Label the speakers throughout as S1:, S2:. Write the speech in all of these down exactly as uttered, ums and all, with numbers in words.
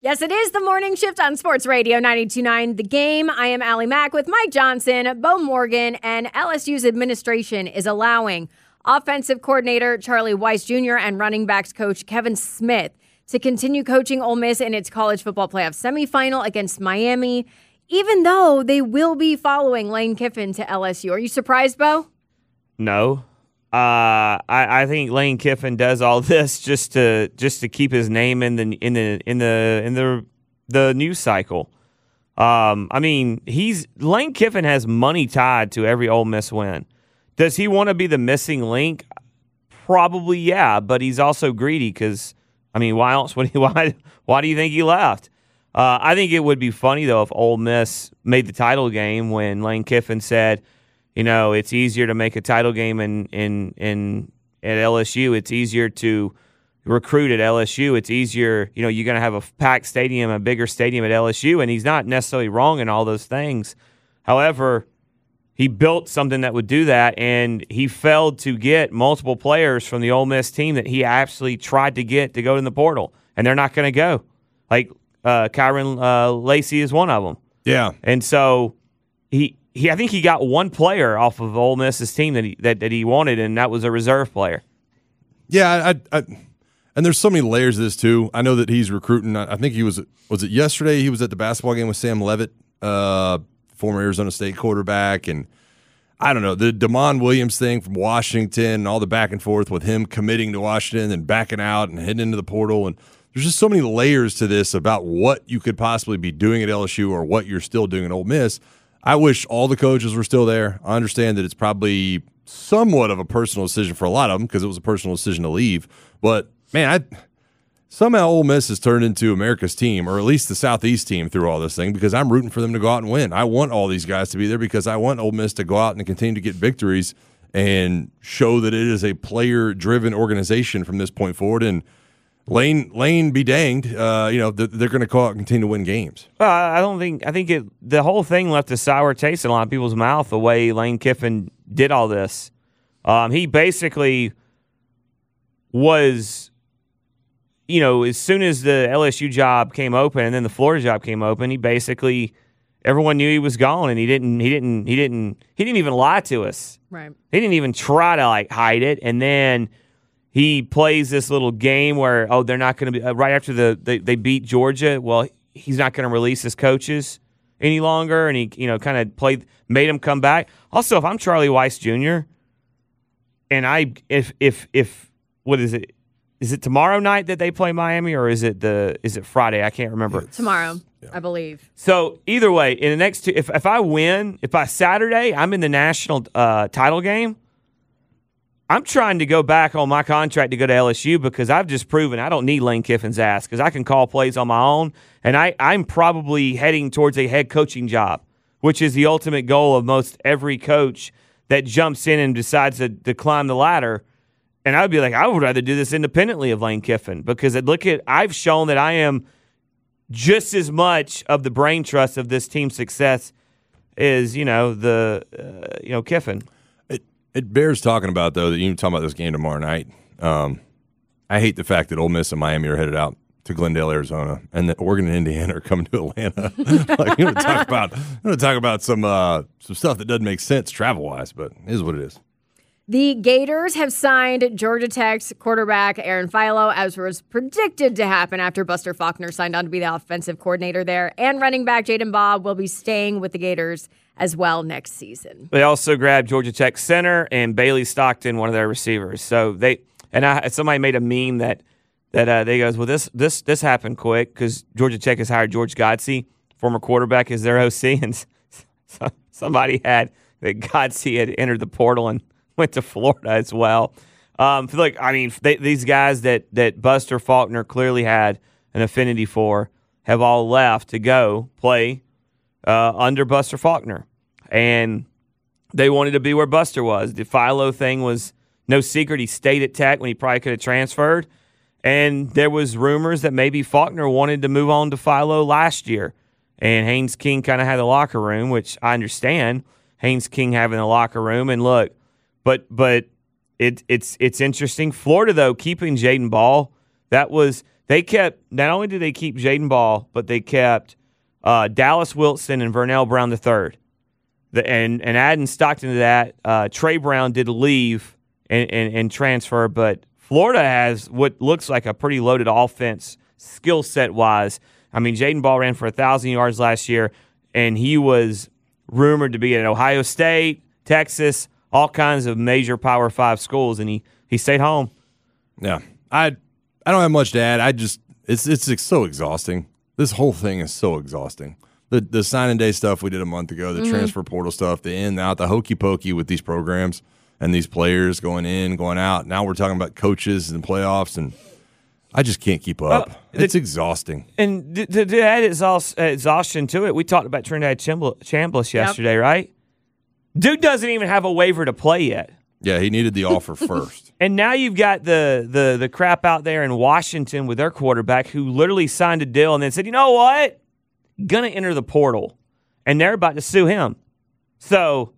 S1: Yes, it is the morning shift on Sports Radio ninety-two point nine The Game. I am Allie Mack with Mike Johnson, Bo Morgan, and L S U's administration is allowing offensive coordinator Charlie Weis Junior and running backs coach Kevin Smith to continue coaching Ole Miss in its college football playoff semifinal against Miami, even though they will be following Lane Kiffin to L S U. Are you surprised, Bo?
S2: No. Uh, I, I think Lane Kiffin does all this just to just to keep his name in the in the in the in the the news cycle. Um, I mean, he's Lane Kiffin has money tied to every Ole Miss win. Does he want to be the missing link? Probably, yeah. But he's also greedy because, I mean, why else would he? Why why do you think he left? Uh, I think it would be funny though if Ole Miss made the title game when Lane Kiffin said, you know, it's easier to make a title game in, in in at L S U. It's easier to recruit at L S U. It's easier, you know, you're going to have a packed stadium, a bigger stadium at L S U, and he's not necessarily wrong in all those things. However, he built something that would do that, and he failed to get multiple players from the Ole Miss team that he actually tried to get to go in the portal, and they're not going to go. Like uh, Kyron uh, Lacey is one of them.
S3: Yeah.
S2: And so he – He, I think he got one player off of Ole Miss's team that he that, that he wanted, and that was a reserve player.
S3: Yeah, I, I, and there's so many layers to this too. I know that he's recruiting. I think he was was it yesterday? He was at the basketball game with Sam Levitt, uh, former Arizona State quarterback, and I don't know the Damon Williams thing from Washington, and all the back and forth with him committing to Washington and backing out and heading into the portal, and there's just so many layers to this about what you could possibly be doing at L S U or what you're still doing at Ole Miss. I wish all the coaches were still there. I understand that it's probably somewhat of a personal decision for a lot of them because it was a personal decision to leave. But, man, I, somehow Ole Miss has turned into America's team, or at least the Southeast team through all this thing, because I'm rooting for them to go out and win. I want all these guys to be there because I want Ole Miss to go out and continue to get victories and show that it is a player-driven organization from this point forward. And Lane, Lane, be danged. Uh, you know they're, they're going to go out and continue to win games.
S2: Well, I don't think. I think it. The whole thing left a sour taste in a lot of people's mouth. The way Lane Kiffin did all this, um, he basically was, you know, as soon as the L S U job came open and then the Florida job came open, he basically everyone knew he was gone, and he didn't. He didn't. He didn't. He didn't even lie to us.
S1: Right.
S2: He didn't even try to like hide it, and then he plays this little game where, oh, they're not going to be uh, – right after the they, they beat Georgia, well, he's not going to release his coaches any longer, and he, you know, kind of played – made him come back. Also, if I'm Charlie Weis Junior and I – if if if – what is it? Is it tomorrow night that they play Miami, or is it the is it Friday? I can't remember.
S1: Tomorrow, yeah. I believe.
S2: So, either way, in the next two – if, if I win, if by Saturday I'm in the national uh, title game, I'm trying to go back on my contract to go to L S U because I've just proven I don't need Lane Kiffin's ass because I can call plays on my own, and I, I'm probably heading towards a head coaching job, which is the ultimate goal of most every coach that jumps in and decides to, to climb the ladder. And I would be like, I would rather do this independently of Lane Kiffin because look at I've shown that I am just as much of the brain trust of this team's success as, you know, the uh, you know Kiffin.
S3: It bears talking about, though, that you talking about this game tomorrow night. Um, I hate the fact that Ole Miss and Miami are headed out to Glendale, Arizona, and that Oregon and Indiana are coming to Atlanta. Like, you want to talk about, you want to talk about some uh, some stuff that doesn't make sense travel wise, but it is what it is.
S1: The Gators have signed Georgia Tech's quarterback Aaron Philo, as was predicted to happen after Buster Faulkner signed on to be the offensive coordinator there. And running back Jaden Baugh will be staying with the Gators as well next season.
S2: They also grabbed Georgia Tech center and Bailey Stockton, one of their receivers. So they and I somebody made a meme that that uh, they goes, well, this this this happened quick because Georgia Tech has hired George Godsey, former quarterback, as their O C, and so somebody had that Godsey had entered the portal and went to Florida as well. Um, look, I mean, they, these guys that that Buster Faulkner clearly had an affinity for have all left to go play uh, under Buster Faulkner, and they wanted to be where Buster was. The Philo thing was no secret. He stayed at Tech when he probably could have transferred, and there was rumors that maybe Faulkner wanted to move on to Philo last year, and Haynes King kind of had the locker room, which I understand Haynes King having the locker room, and look, But but it it's it's interesting. Florida though keeping Jaden Baugh, that was They kept, not only did they keep Jaden Ball, but they kept uh, Dallas Wilson and Vernell Brown the third. The, and, and adding Stockton to that, uh, Trey Brown did leave and, and, and transfer, but Florida has what looks like a pretty loaded offense skill set wise. I mean, Jaden Ball ran for one thousand yards last year, and he was rumored to be at Ohio State, Texas, all kinds of major Power Five schools, and he, he stayed home.
S3: Yeah. I I don't have much to add. I just it's it's so exhausting. This whole thing is so exhausting. The the signing day stuff we did a month ago, the mm-hmm. transfer portal stuff, the in and out, the hokey pokey with these programs and these players going in, going out. Now we're talking about coaches and playoffs, and I just can't keep up. Well, it's the, exhausting.
S2: And to, to add exhaustion to it, we talked about Trinidad Chambliss yesterday, yep. right? Dude doesn't even have a waiver to play yet.
S3: Yeah, he needed the offer first.
S2: And now you've got the, the the crap out there in Washington with their quarterback who literally signed a deal and then said, you know what? Gonna enter the portal. And they're about to sue him. So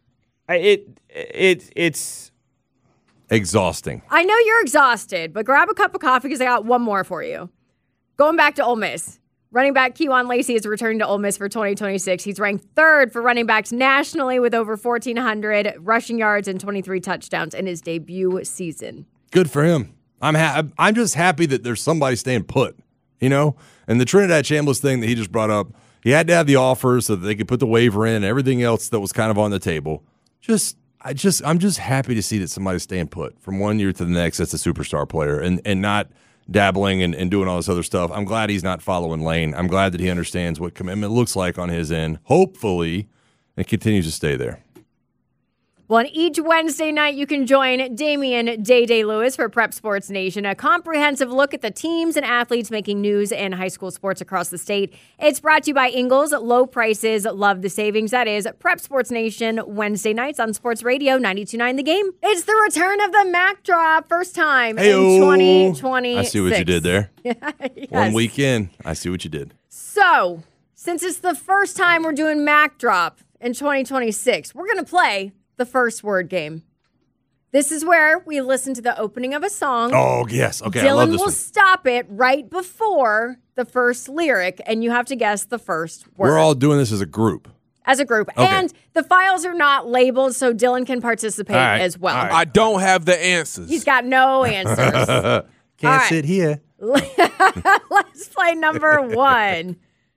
S2: it it it's
S3: exhausting.
S1: I know you're exhausted, but grab a cup of coffee because I got one more for you. Going back to Ole Miss. Running back Kewan Lacey is returning to Ole Miss for twenty twenty-six. He's ranked third for running backs nationally with over fourteen hundred rushing yards and twenty-three touchdowns in his debut season.
S3: Good for him. I'm ha- I'm just happy that there's somebody staying put, you know? And the Trinidad Chambliss thing that he just brought up, he had to have the offer so that they could put the waiver in and everything else that was kind of on the table. Just I just I'm just happy to see that somebody's staying put from one year to the next. That's a superstar player and and not dabbling and, and doing all this other stuff. I'm glad he's not following Lane. I'm glad that he understands what commitment looks like on his end, hopefully, and continues to stay there.
S1: Well, on each Wednesday night, you can join Damian Day Day Lewis for Prep Sports Nation, a comprehensive look at the teams and athletes making news in high school sports across the state. It's brought to you by Ingles. Low prices, love the savings. That is Prep Sports Nation, Wednesday nights on Sports Radio ninety-two point nine The Game. It's the return of the Mac Drop, first time Hey-o. in twenty twenty-six.
S3: I see what you did there.
S1: Yes.
S3: One weekend, I see what you did.
S1: So, since it's the first time we're doing Mac Drop in twenty twenty-six, we're going to play the first word game. This is where we listen to the opening of a song.
S3: Oh, yes. Okay,
S1: Dylan
S3: I love this
S1: will
S3: one.
S1: stop it right before the first lyric, and you have to guess the first word.
S3: We're all doing this as a group.
S1: As a group.
S3: Okay.
S1: And the files are not labeled, so Dylan can participate
S3: right.
S1: as well.
S3: Right.
S4: I don't have the answers.
S1: He's got no answers.
S3: Can't
S1: right.
S3: sit here.
S1: Let's play number one.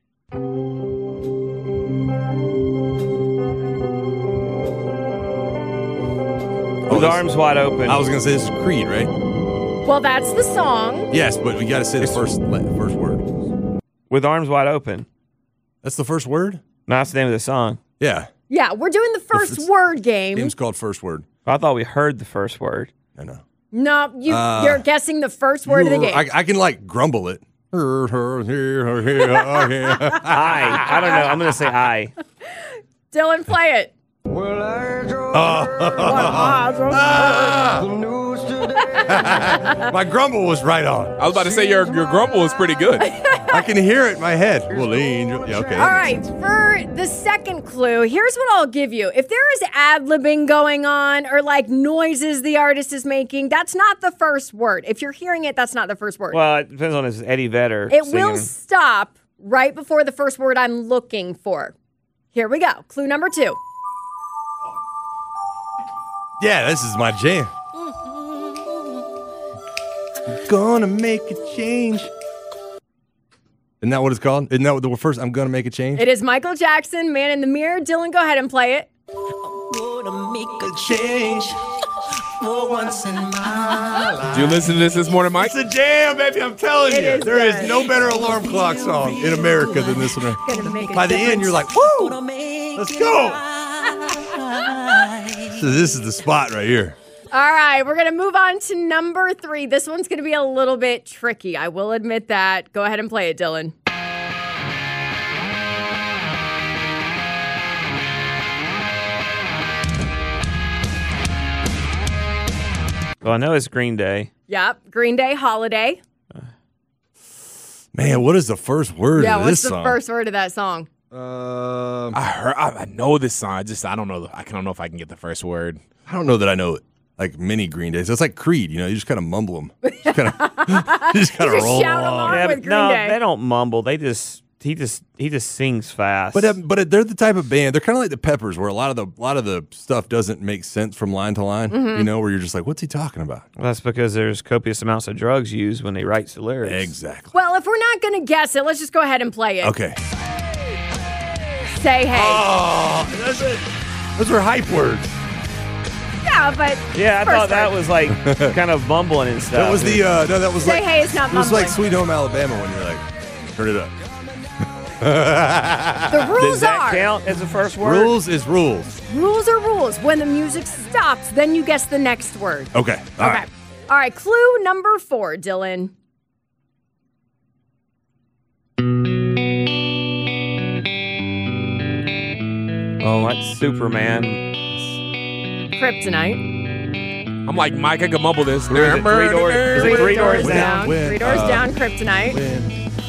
S2: With arms wide open.
S3: I was going to say this is Creed, right?
S1: Well, that's the song.
S3: Yes, but we got to say the first first word.
S2: With arms wide open.
S3: That's the first word?
S2: No, that's the name of the song.
S3: Yeah.
S1: Yeah, we're doing the first
S3: It's-
S1: word game.
S3: Game's called First Word.
S2: I thought we heard the first word.
S3: I know.
S1: No, you,
S3: Uh,
S1: you're guessing the first word of the game.
S3: I, I can, like, grumble it. I
S2: I. I don't know. I'm going to say I.
S1: Dylan, play it.
S3: My grumble was right on.
S4: I was about to say your your grumble was pretty good.
S3: I can hear it in my head. Well, angel. Yeah, okay.
S1: All right, for the second clue, here's what I'll give you. If there is ad-libbing going on or like noises the artist is making, that's not the first word. If you're hearing it, that's not the first word.
S2: Well, it depends on if it's Eddie Vedder.
S1: It
S2: singing.
S1: will stop right before the first word I'm looking for. Here we go. Clue number two.
S3: Yeah, this is my jam. Gonna make a change. Isn't that what it's called? Isn't that what the first? I'm gonna make a change.
S1: It is Michael Jackson, Man in the Mirror. Dylan, go ahead and play it.
S5: Gonna make a change for once in my life.
S4: Did you listen to this this morning, Mike?
S3: It's a jam, baby. I'm telling
S1: It
S3: you,
S1: is
S3: there is
S1: good.
S3: no better alarm clock song in America than this one.
S1: Gonna make a
S3: By the end, you're like, woo!
S5: Gonna make
S3: Let's
S5: it
S3: go.
S5: right.
S3: So this is the spot right here.
S1: All right, we're going to move on to number three. This one's going to be a little bit tricky. I will admit that. Go ahead and play it, Dylan.
S2: Well, I know it's Green Day.
S1: Yep, Green Day, Holiday.
S3: Man, what is the first word
S1: Yeah,
S3: of
S1: what's
S3: this
S1: the
S3: song?
S1: first word of that song?
S3: Um,
S4: I heard. I, I know this song. I just I don't know. I don't know if I can get the first word.
S3: I don't know that I know it. like mini Green Days. It's like Creed, you know, you just kind of mumble them. Just kind of, just kind of
S1: Just
S3: roll
S1: shout
S3: along.
S1: along.
S2: Yeah,
S1: with
S2: but
S1: Green
S2: no,
S1: Day.
S2: they don't mumble. They just he just he just sings fast.
S3: But uh, but they're the type of band. They're kind of like the Peppers, where a lot of the a lot of the stuff doesn't make sense from line to line.
S1: Mm-hmm.
S3: You know, where you're just like, what's he talking about?
S2: Well, that's because there's copious amounts of drugs used when they write the lyrics.
S3: Exactly.
S1: Well, if we're not going to guess it, let's just go ahead and play it.
S3: Okay.
S1: Say hey.
S3: Oh, that's it. Those were hype words.
S1: Yeah, but
S2: Yeah, I
S1: first
S2: thought that
S1: word.
S2: was like kind of bumbling and stuff.
S3: That was the uh, no. That was
S1: Say
S3: like
S1: hey is not
S3: it was like
S1: mumbling.
S3: Sweet Home Alabama when you're like, turn it up.
S1: The rules
S2: Does that
S1: are
S2: count as a first word?
S3: Rules is rules.
S1: rules are rules. When the music stops, then you guess the next word.
S3: Okay. All
S1: Okay.
S3: right.
S1: All right. Clue number four, Dylan.
S2: Oh, that's Superman.
S1: Kryptonite.
S4: I'm like Mike. I can mumble this.
S2: Or is it three doors? Is it three doors
S3: Win,
S2: down?
S3: win,
S1: Three doors
S3: uh,
S1: down. Kryptonite.
S3: When,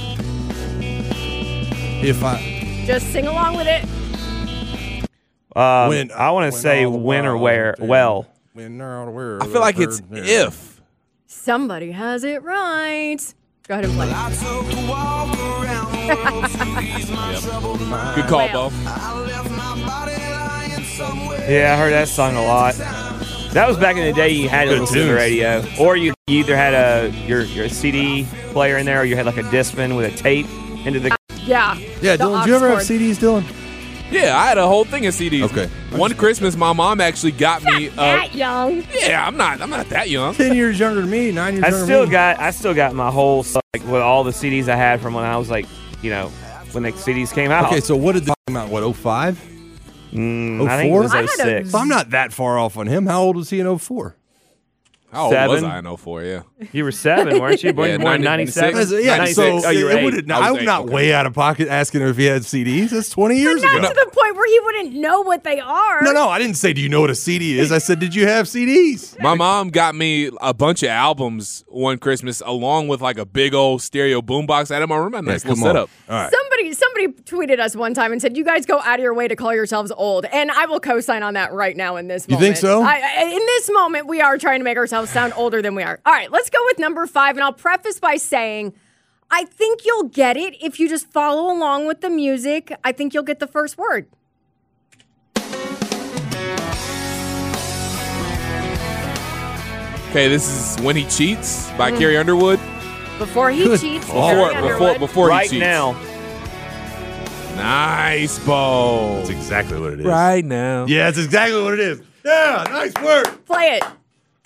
S3: if I
S1: Just sing along with it.
S2: Um,
S3: when
S2: I want to
S3: when
S2: say
S3: all the
S2: when or
S3: world
S2: where.
S3: did-
S2: Well,
S3: when all the world
S4: I feel like it's
S3: heard me.
S4: if.
S1: Somebody has it right. Go ahead and play.
S5: I took a walk around the world to ease my troubled mind.
S4: Good call,
S1: Well.
S4: Bo.
S5: I left my body lying somewhere.
S2: yeah, I heard that song a lot. That was back in the day. You had to
S3: Good
S2: listen to the
S3: tunes.
S2: radio, or you you either had a your your C D player in there, or you had like a Discman with a tape into the.
S1: Yeah.
S3: Yeah,
S1: The
S3: Dylan,
S1: aux
S3: did you ever have
S1: cord.
S3: C Ds, Dylan?
S4: Yeah, I had a whole thing of C Ds.
S3: Okay.
S4: One Christmas, my mom actually got me. Uh,
S1: That young.
S4: yeah, I'm not. I'm not that young.
S3: Ten years younger than me, nine years
S2: I
S3: younger
S2: still
S3: than me.
S2: got I still got my whole like with all the C Ds I had from when I was like you know when the C Ds came out.
S3: Okay, so what did they come out? What, oh five?
S2: Mm, I think it
S3: oh
S2: was
S3: four?
S1: I had
S2: oh six.
S3: So I'm not that far off on him. How old was he in oh four?
S4: How old was
S2: Seven.
S4: I in oh four? Yeah.
S2: You were seven, weren't you? Born,
S4: Yeah,
S2: born in
S4: ninety-six.
S2: ninety-seven?
S3: Yeah,
S2: ninety-six.
S3: so
S2: Oh, you were
S3: it
S2: eight.
S3: wouldn't-
S4: I was
S3: I'm
S4: eight,
S3: not
S4: okay.
S3: way out of pocket asking him if he had C Ds. That's twenty years
S1: Not
S3: ago.
S1: to the point where he wouldn't know what they are.
S3: No, no, I didn't say, do you know what a C D is? I said, did you have C Ds?
S4: My mom got me a bunch of albums one Christmas, along with like a big old stereo boombox. I had in my room. A nice
S3: Yeah,
S4: little
S3: come on.
S4: setup.
S3: All right.
S1: Somebody somebody tweeted us one time and said, you guys go out of your way to call yourselves old. And I will co-sign on that right now in this
S3: You
S1: moment.
S3: think so?
S1: I, I- in this moment, we are trying to make ourselves sound older than we are. All right, let's go with number five. And I'll preface by saying, I think you'll get it if you just follow along with the music. I think you'll get the first word.
S4: Okay, this is When He Cheats by
S1: Mm.
S4: Carrie Underwood.
S1: Before he
S3: Good
S1: cheats,
S3: call.
S1: Carrie
S4: Before, before,
S1: Underwood.
S4: before he
S2: Right
S4: cheats.
S2: now.
S4: Nice, Bo.
S3: That's exactly what it is.
S4: Right now.
S3: Yeah, that's exactly what it is. Yeah, nice work.
S1: Play it.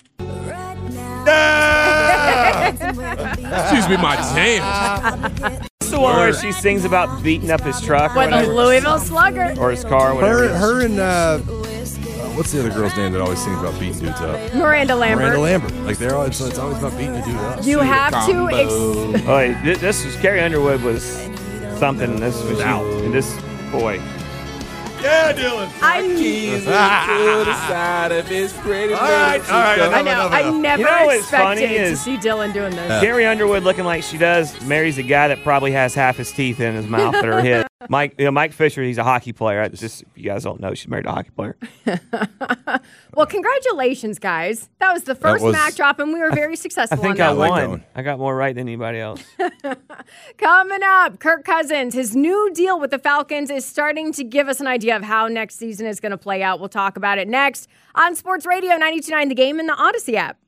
S3: Yeah!
S4: Excuse me, my jam.
S2: It's the one where she sings about beating up his truck or
S1: With a
S2: whatever.
S1: Louisville Slugger.
S2: Or his car, whatever.
S3: her, her and, uh, uh, what's the other girl's name that always sings about beating dudes up?
S1: Miranda Lambert.
S3: Miranda Lambert. Like, they're always, it's always about beating a dude up.
S1: You have to.
S4: Combo.
S1: Ex-
S2: Oh, wait, this, this was Carrie Underwood was something. This was
S3: Out.
S2: and this boy.
S3: Yeah, Dylan.
S1: I,
S4: Keys to the side of his pretty
S3: All right,
S4: little
S3: all right,
S4: sister.
S1: I know.
S3: enough,
S1: I
S3: enough.
S1: never
S2: You know what's funny
S1: expected to
S2: is-
S1: see Dylan doing this.
S2: Carrie Underwood, looking like she does, marries a guy that probably has half his teeth in his mouth that are his. Mike, you know, Mike Fisher, he's a hockey player. It's just if you guys don't know, she's married to a hockey player.
S1: Well, congratulations, guys. That was the first
S3: was-
S1: Mac drop, and we were very
S2: I
S1: successful
S2: think
S1: on
S2: I
S1: that
S3: like
S1: one.
S3: that
S2: won.
S3: one.
S2: I got more right than anybody else.
S1: Coming up, Kirk Cousins, his new deal with the Falcons is starting to give us an idea of how next season is going to play out. We'll talk about it next on Sports Radio ninety-two point nine The Game and the Odyssey app.